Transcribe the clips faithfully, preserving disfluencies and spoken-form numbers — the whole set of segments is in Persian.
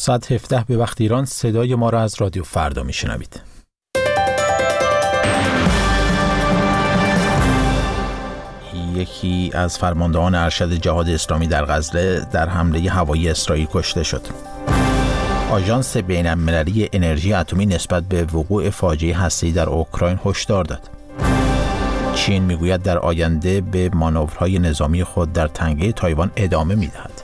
ساعت هفده به وقت ایران صدای ما را از رادیو فردا میشنوید. یکی از فرماندهان ارشد جهاد اسلامی در غزه در حمله هوایی اسرائیل کشته شد. آژانس بین‌المللی انرژی اتمی نسبت به وقوع فاجعه هسته‌ای در اوکراین هشدار داد. چین میگوید در آینده به مانورهای نظامی خود در تنگه تایوان ادامه میدهد.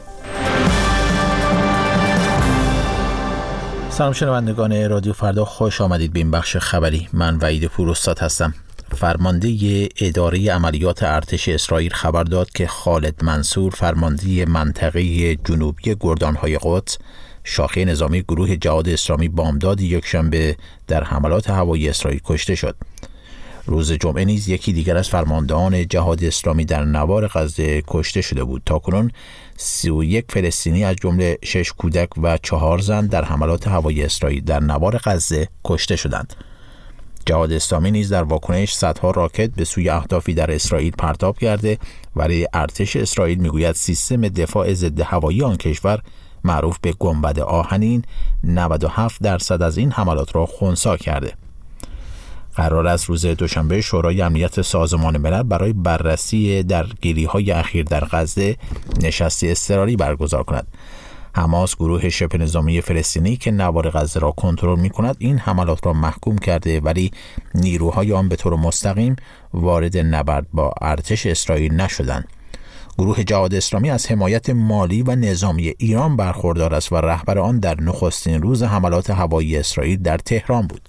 سلام شنوندگان رادیو فردا، خوش آمدید به این بخش خبری. من وحید پوراستاد هستم. فرمانده اداره عملیات ارتش اسرائیل خبر داد که خالد منصور، فرمانده منطقه جنوبی گردانهای قدس، شاخه نظامی گروه جهاد اسلامی، بامداد یکشنبه در حملات هوایی اسرائیل کشته شد. روز جمعه نیز یکی دیگر از فرماندهان جهاد اسلامی در نوار غزه کشته شده بود. تاکنون سی و یک فلسطینی از جمله شش کودک و چهار زن در حملات هوایی اسرائیل در نوار غزه کشته شدند. جهاد اسلامی نیز در واکنش صدها راکت به سوی اهدافی در اسرائیل پرتاب کرده، ولی ارتش اسرائیل میگوید سیستم دفاع ضد هوایی آن کشور معروف به گنبد آهنین نود و هفت درصد از این حملات را خنثی کرده. قرار است روز دوشنبه شورای امنیت سازمان ملل برای بررسی درگیری‌های اخیر در غزه نشستی اضطراری برگزار کند. حماس، گروه شبه نظامی فلسطینی که نوار غزه را کنترل می‌کند، این حملات را محکوم کرده، ولی نیروهای آن به طور مستقیم وارد نبرد با ارتش اسرائیل نشدند. گروه جهاد اسلامی از حمایت مالی و نظامی ایران برخوردار است و رهبر آن در نخستین روز حملات هوایی اسرائیل در تهران بود.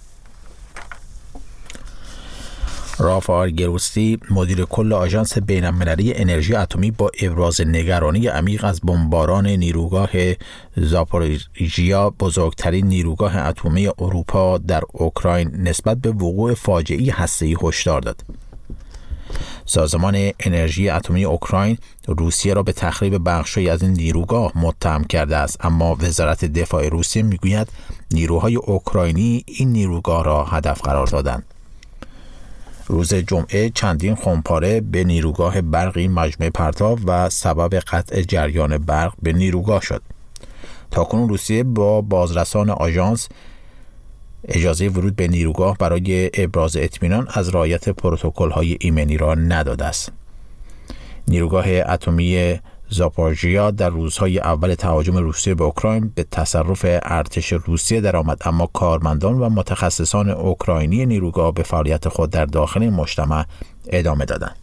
رافائل گروسی، مدیر کل آژانس بین‌المللی انرژی اتمی، با ابراز نگرانی عمیق از بمباران نیروگاه زاپوریژیا، بزرگترین نیروگاه اتمی اروپا، در اوکراین نسبت به وقوع فاجعه هسته‌ای هشدار داد. سازمان انرژی اتمی اوکراین روسیه را به تخریب بخشی از این نیروگاه متهم کرده است، اما وزارت دفاع روسیه میگوید نیروهای اوکراینی این نیروگاه را هدف قرار دادند. روز جمعه چندین خمپاره به نیروگاه برقی مجمع پرتاب و سبب قطع جریان برق به نیروگاه شد. تاکنون روسیه با بازرسان آژانس اجازه ورود به نیروگاه برای ابراز اطمینان از رعایت پروتکل‌های ایمنی را نداده است. نیروگاه اتمی زاپوریژیا در روزهای اول تهاجم روسیه به اوکراین به تصرف ارتش روسیه درآمد، اما کارمندان و متخصصان اوکراینی نیروگاه به فعالیت خود در داخل مجتمع ادامه دادند.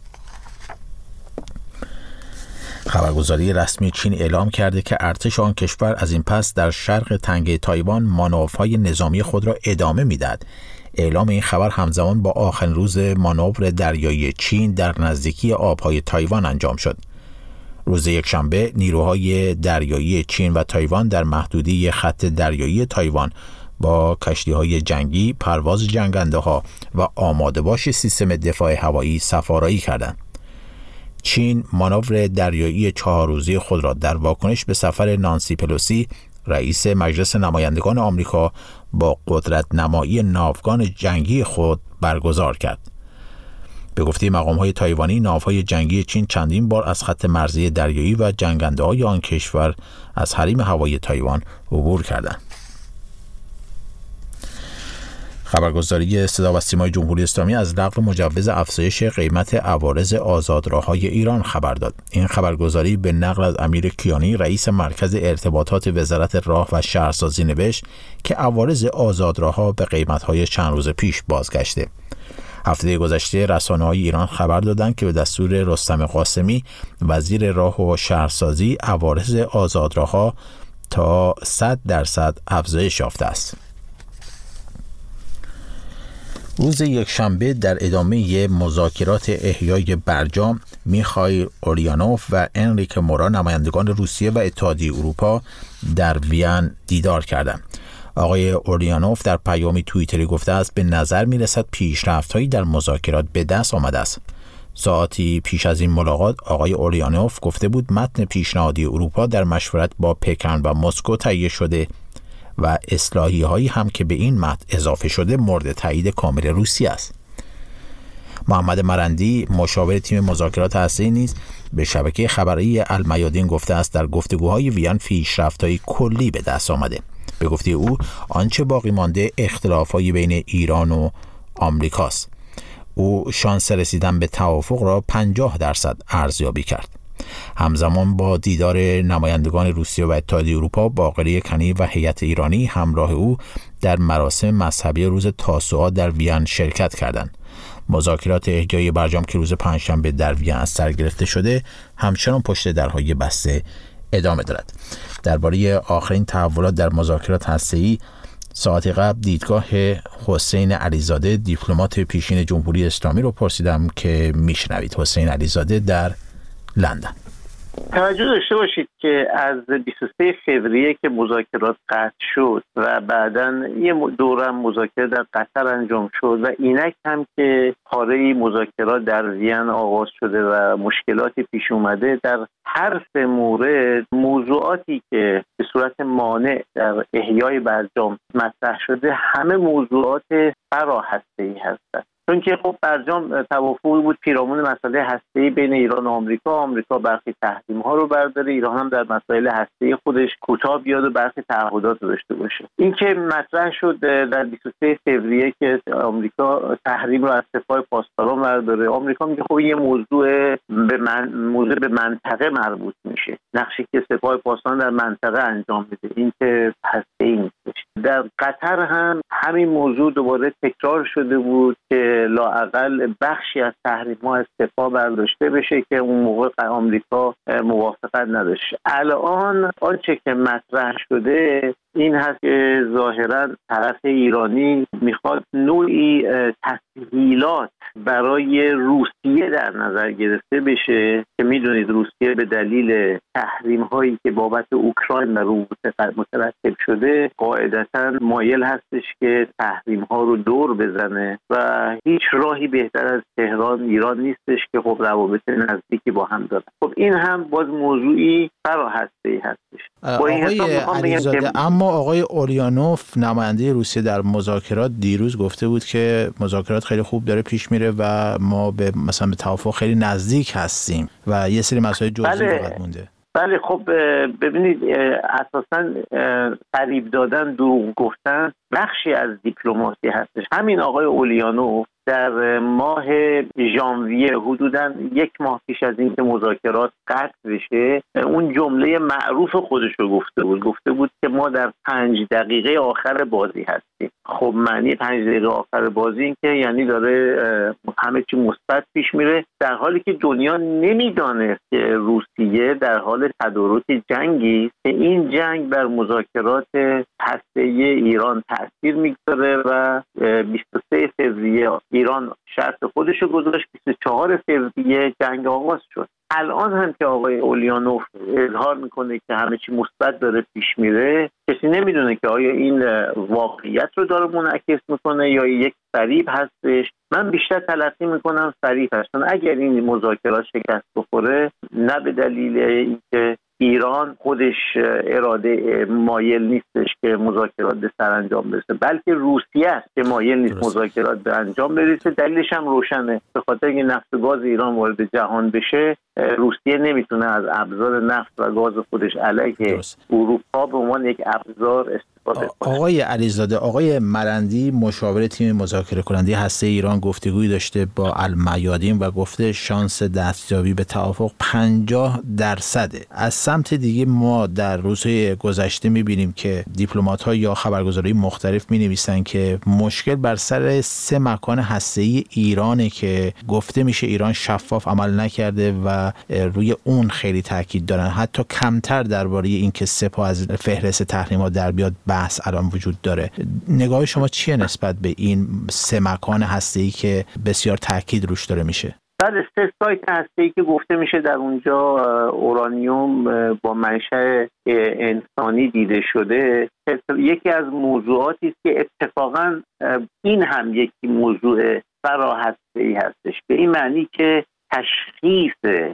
خبرگزاری رسمی چین اعلام کرده که ارتش آن کشور از این پس در شرق تنگه تایوان مانورهای نظامی خود را ادامه می‌دهد. اعلام این خبر همزمان با آخرین روز مانور دریایی چین در نزدیکی آبهای تایوان انجام شد. روز یکشنبه نیروهای دریایی چین و تایوان در محدوده خط دریایی تایوان با کشتی‌های جنگی، پرواز جنگنده‌ها و آماده‌باش سیستم دفاع هوایی سفارایی کردند. چین مانور دریایی چهار روزه خود را در واکنش به سفر نانسی پلوسی، رئیس مجلس نمایندگان آمریکا، با قدرت نمایی ناوگان جنگی خود برگزار کرد. به گفته مقام‌های تایوانی، ناوهای جنگی چین چندین بار از خط مرزی دریایی و جنگنده‌های آن کشور از حریم هوایی تایوان عبور کردند. خبرگزاری صدا و سیمای جمهوری اسلامی از لغو مجوز افزایش قیمت عوارض آزادراهای ایران خبر داد. این خبرگزاری به نقل از امیر کیانی، رئیس مرکز ارتباطات وزارت راه و شهرسازی، نوشت که عوارض آزادراها به قیمت‌های چند روز پیش بازگشته. هفته گذشته رسانه‌های ایران خبر دادند که به دستور رستم قاسمی، وزیر راه و شهرسازی، عوارض آزادراها تا صد درصد افزایش یافته است. روز یکشنبه در ادامه مذاکرات احیای برجام، میخائیل اولیانوف و انریک مورا، نمایندگان روسیه و اتحادیه اروپا، در وین دیدار کردند. آقای اولیانوف در پیامی توییتری گفته است به نظر میرسد پیشرفت‌هایی در مذاکرات به دست آمده است. ساعتی پیش از این ملاقات آقای اولیانوف گفته بود متن پیشنهادی اروپا در مشورت با پکن و مسکو تهیه شده و اصلاحی هایی هم که به این متن اضافه شده مورد تایید کامل روسیه است. محمد مرندی مشاور تیم مذاکرات هسته‌ای نیز به شبکه خبری المیادین گفته است در گفتگوهای وین پیشرفت‌های کلی به دست آمده. به گفته او آنچه باقی مانده اختلاف‌های بین ایران و آمریکاست. او شانس رسیدن به توافق را پنجاه درصد ارزیابی کرد. همزمان با دیدار نمایندگان روسیه و اتحادیه اروپا، باقری کنی و هیئت ایرانی همراه او در مراسم مذهبی روز تاسوعا در وین شرکت کردند. مذاکرات احیای برجام که روز پنجشنبه در وین از سر گرفته شده همچنان پشت درهای بسته ادامه دارد. درباره آخرین تحولات در مذاکرات هسته‌ای ساعت قبل دیدگاه حسین علیزاده دیپلمات پیشین جمهوری اسلامی رو پرسیدم که میشنوید. حسین علیزاده در لندن. توجه داشته باشید که از بیست و سه فوریه که مذاکرات قطع شد و بعداً یه دوره مذاکره در قطر انجام شد و اینک هم که پاره مذاکرات در وین آغاز شده و مشکلاتی پیش اومده، در هر سه مورد موضوعاتی که به صورت مانع در احیای برجام مطرح شده همه موضوعات فراهسته‌ای هستند. چون که خب برجام توافقی بود پیرامون مسئله هسته‌ای بین ایران و آمریکا، آمریکا برخی تحریم‌ها رو برداره، ایران هم در مسائل هسته‌ای خودش کوتاه بیاد و برخی تعهدات رو داشته باشه. این که مطرح شد در بیست و سه فوریه که آمریکا تحریم رو از سپاه پاسداران برداره، آمریکا میگه خب این موضوع به من موضوع به منطقه مربوط میشه، نقشی که سپاه پاسداران در منطقه انجام میده، این که هسته‌ای نیستش. در قطر هم همین موضوع دوباره تکرار شده بود که لااقل بخشی از تحریم‌ها از سپاه برداشته بشه که اون موقع آمریکا موافقت نداشت. الان آنچه که مطرح شده این هست که ظاهراً طرف ایرانی میخواد نوعی تسهیلات برای روسیه در نظر گرفته بشه که میدونید روسیه به دلیل تحریم هایی که بابت اوکراین بر اون مترتب شده قاعدتاً مایل هستش که تحریم ها رو دور بزنه و هیچ راهی بهتر از تهران ایران نیستش که خب روابط نزدیکی با هم دارن. خب این هم باز موضوعی فراهسته‌ای هستش. آقای علیزاده، اما آقای اولیانوف نماینده روسیه در مذاکرات دیروز گفته بود که مذاکرات خیلی خوب داره پیش میره و ما به مثلا به توافق خیلی نزدیک هستیم و یه سری مسائل جزئی فقط مونده. بله خب ببینید اساساً فریب دادن، دروغ گفتن بخشی از دیپلماسی هستش. همین آقای اولیانوف در ماه ژانویه حدوداً یک ماه پیش از اینکه مذاکرات قطع بشه اون جمله معروف خودش رو گفته بود گفته بود که ما در پنج دقیقه آخر بازی هستیم. خب معنی پنج دقیقه آخر بازی این که یعنی داره همه چی مثبت پیش میره، در حالی که دنیا نمیدانست که روسیه در حال تدارک جنگی که این جنگ بر مذاکرات هسته‌ای ایران تأثیر میگذاره و بیست و سه فوریه ایران شرط خودش رو گذاشت، بیست و چهار فوریه جنگ آغاز شد. الان هم که آقای اولیانوف اظهار میکنه که همه چی مثبت داره پیش میره، کسی نمیدونه که آیا این واقعیت رو داره منعکس میکنه یا یک فریب هستش. من بیشتر تلقی میکنم فریب هستن. اگر این مذاکرات شکست بخوره نه به دلیل اینکه ایران خودش اراده مایل نیستش که مذاکرات به سرانجام برسه، بلکه روسیه است که مایل نیست درست. مذاکرات به انجام برسه. دلیلش هم روشنه، به خاطر اینکه نفت و گاز ایران وارد جهان بشه روسیه نمیتونه از ابزار نفت و گاز خودش علیه درست. اروپا به عنوان یک ابزار استفاده کنه. آقای علیزاده، آقای مرندی مشاور تیم مذاکره کننده هسته‌ای ایران گفتگویی داشته با المیادین و گفته شانس دستیابی به توافق پنجاه درصده. از سمت دیگه ما در روزهای گذشته می‌بینیم که دیپلمات‌ها یا خبرگزاری مختلف می‌نویسن که مشکل بر سر سه مکان هسته‌ای ایرانه که گفته میشه ایران شفاف عمل نکرده و روی اون خیلی تاکید دارن، حتی کمتر درباره اینکه سپاه از فهرست تحریم‌ها در بیاد بحث الان وجود داره. نگاه شما چیه نسبت به این سه مکان هسته‌ای که بسیار تاکید روش داره میشه؟ بله، سه سایت هسته‌ای که گفته میشه در اونجا اورانیوم با منشأ انسانی دیده شده. یکی از موضوعاتی است که اتفاقا این هم یکی موضوع فراهسته‌ای هستش، به این معنی که تشخیص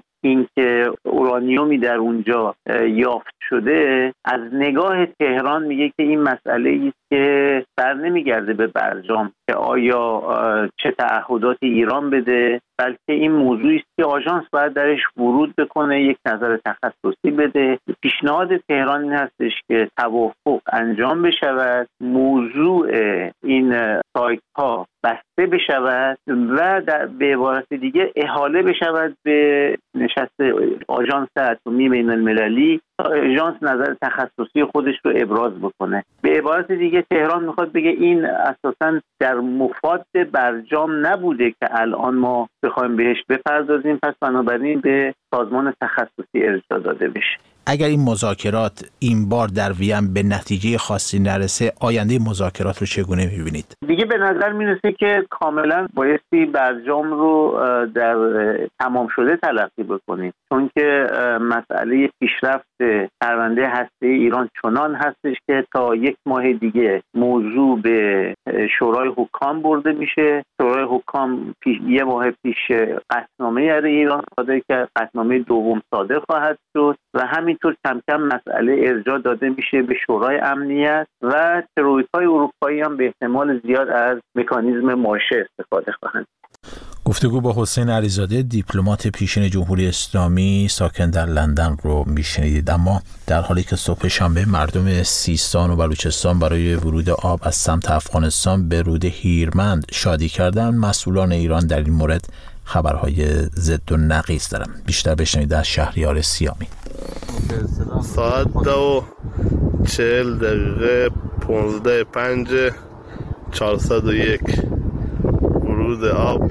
اینکه اورانیومی در اونجا یافت شده از نگاه تهران میگه که این مسئله است که بر نمیگرده به برجام، که آیا چه تعهدات ایران بده، بلکه این موضوعی است که آژانس باید درش ورود بکنه، یک نظر تخصصی بده. پیشنهاد تهران این هستش که توافق انجام بشود، موضوع این سایت ها بسته بشود و در به عبارت دیگه احاله بشود به نشست آژانس اتمی بین المللی، آژانس نظر تخصصی خودش رو ابراز بکنه. به عبارت دیگه تهران میخواد بگه این اساساً در مفاد برجام نبوده که الان ما بخوایم بهش بپردازیم، پس بنابراین به سازمان تخصصی ارجاع داده بشه. اگر این مذاکرات این بار در وین به نتیجه خاصی نرسه، آینده مذاکرات رو چگونه می‌بینید؟ دیگه به نظر میرسه که کاملا بایستی برجام رو در تمام شده تلقی بکنیم، چون که مسئله پیشرفت پرونده هسته ایران چنان هستش که تا یک ماه دیگه موضوع به شورای حکام برده میشه. شورای حکام پیش یه ماه پیش قطعنامه ایران صادر کرد، قطعنامه دوم صادر خواهد شد و همینطور کم کم مسئله ارجاع داده میشه به شورای امنیت و تروریست‌های اروپایی هم به احتمال زیاد از مکانیزم ماشه استفاده خواهند. گفتگو با حسین علیزاده، دیپلمات پیشین جمهوری اسلامی ساکن در لندن رو میشنیدید. اما در حالی که صبح شنبه مردم سیستان و بلوچستان برای ورود آب از سمت افغانستان به رود هیرمند شادی کردن، مسئولان ایران در این مورد خبرهای ضد و نقیض دارن. بیشتر بشنوید از شهریار سیامی. ساعت دو چهل دقیقه پونزده پنج چهارصد و یک ورود آب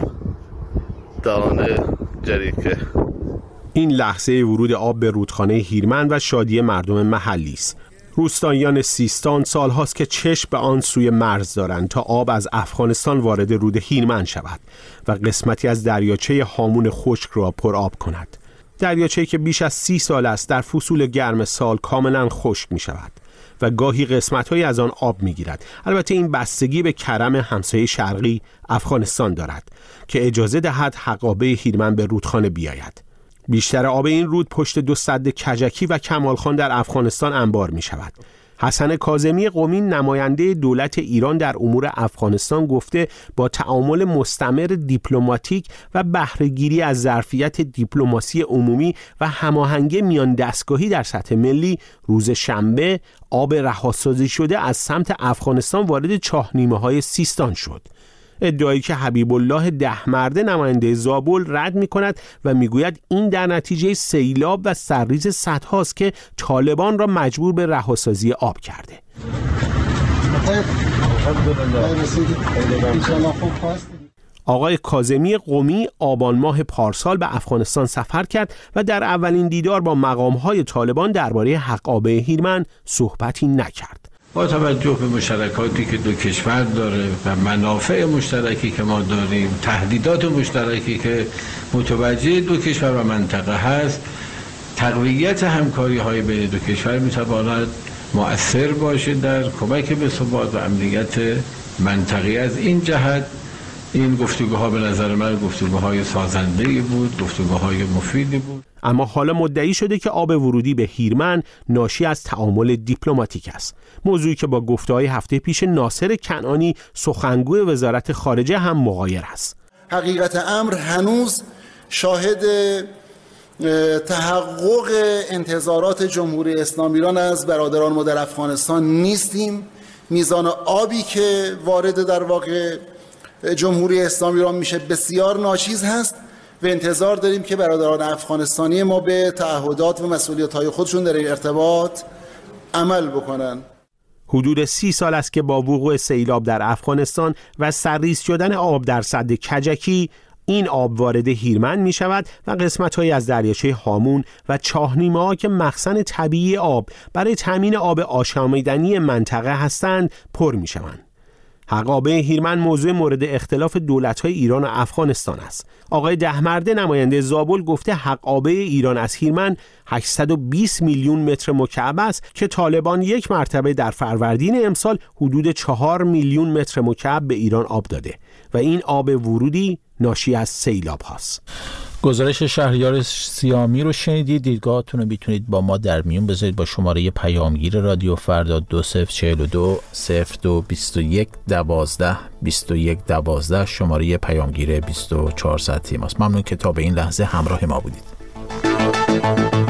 دانه جریکه. این لحظه ورود آب به رودخانه هیرمند و شادی مردم محلی است. روستاییان سیستان سالهاست که چشم به آن سوی مرز دارند تا آب از افغانستان وارد رود هیرمند شود و قسمتی از دریاچه هامون خشک را پر آب کند. دریاچه‌ای که بیش از سی سال است در فصول گرم سال کاملا خشک می شود و گاهی قسمت‌هایی از آن آب می‌گیرد. البته این بستگی به کرم همسایه شرقی افغانستان دارد که اجازه دهد حقابه هیرمند به رودخانه بیاید. بیشتر آب این رود پشت دو سد کجکی و کمالخان در افغانستان انبار می‌شود. حسن کاظمی قمی، نماینده دولت ایران در امور افغانستان، گفته با تعامل مستمر دیپلماتیک و بهره‌گیری از ظرفیت دیپلماسی عمومی و هماهنگی میان دستگاهی در سطح ملی، روز شنبه آب رهاسازی شده از سمت افغانستان وارد چاهنیمه‌های سیستان شد. ادعایی که حبیب الله دهمرده، نماینده زابل، رد می کند و می گوید این در نتیجه سیلاب و سرریز سدهاست که طالبان را مجبور به رهاسازی آب کرده. آقای کاظمی قمی آبان ماه پارسال به افغانستان سفر کرد و در اولین دیدار با مقام‌های طالبان درباره حقابه هیرمند صحبتی نکرد. با توجه به مشترکاتی که دو کشور داره و منافع مشترکی که ما داریم، تهدیدات مشترکی که متوجه دو کشور و منطقه هست، تقویت همکاری های بین دو کشور میتواند مؤثر باشه در کمک به ثبات و امنیت منطقی. از این جهت این گفتگوها به نظر من گفتگوهای سازنده‌ای بود، گفتگوهای مفیدی بود. اما حالا مدعی شده که آب ورودی به هیرمند ناشی از تعامل دیپلماتیک است، موضوعی که با گفته‌های هفته پیش ناصر کنعانی، سخنگوی وزارت خارجه، هم مغایر است. حقیقت امر هنوز شاهد تحقق انتظارات جمهوری اسلامی ایران از برادران ما در افغانستان نیستیم. میزان آبی که وارد در واقع جمهوری اسلامی ایران میشه بسیار ناچیز هست و انتظار داریم که برادران افغانستانی ما به تعهدات و مسئولیت‌های خودشون در این ارتباط عمل بکنن. حدود سی سال است که با وقوع سیلاب در افغانستان و سرریز شدن آب در سد کجکی، این آب وارد هیرمند می شود و قسمت‌هایی از دریاچه هامون و چاهنیمه‌ها که مخزن طبیعی آب برای تامین آب آشامیدنی منطقه هستند پر می شوند. حقابه هیرمند موضوع مورد اختلاف دولت‌های ایران و افغانستان است. آقای دهمرده، نماینده زابل، گفته حقابه ایران از هیرمند هشتصد و بیست میلیون متر مکعب است که طالبان یک مرتبه در فروردین امسال حدود چهار میلیون متر مکعب به ایران آب داده و این آب ورودی ناشی از سیلاب هاست. گزارش شهریار سیامی رو شنیدید. دیدگاهتون رو میتونید با ما در میون بذارید با شماره پیامگیر رادیو فردا دو صفر چهل و دو صفر دو بیست و یک دوازده بیست و یک دوازده، شماره پیامگیر بیست و چهار ساعتی ماست. ممنون که تا به این لحظه همراه ما بودید.